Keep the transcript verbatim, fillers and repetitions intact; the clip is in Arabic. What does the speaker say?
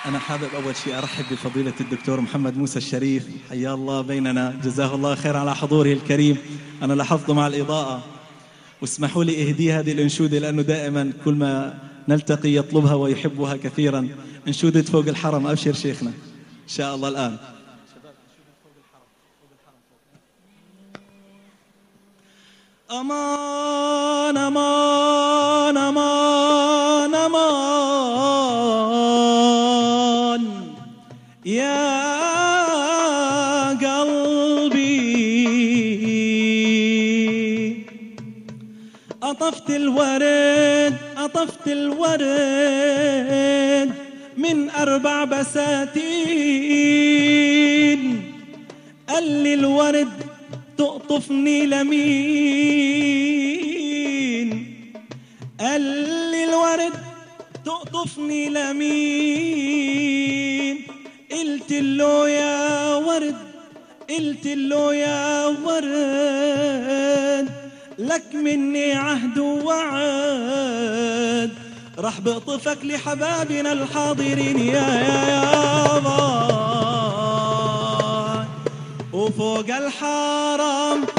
أنا حابب أول شيء أرحب بفضيلة الدكتور محمد موسى الشريف، حيا الله بيننا، جزاه الله خير على حضوره الكريم. أنا لاحظته مع الإضاءة، واسمحوا لي إهدي هذه الأنشودة لأنه دائما كل ما نلتقي يطلبها ويحبها كثيرا. أنشودة فوق الحرم. أبشر شيخنا إن شاء الله. الآن أمان أمان أمان أمان يا قلبي، أطفت الورد أطفت الورد من أربع بساتين، قال لي الورد تقطفني لمين، قال لي الورد تقطفني لمين، قلت له يا ورد قلت له يا ورد لك مني عهد ووعد، راح بقطفك لحبابنا الحاضرين يا يا يابا، وفوق الحرم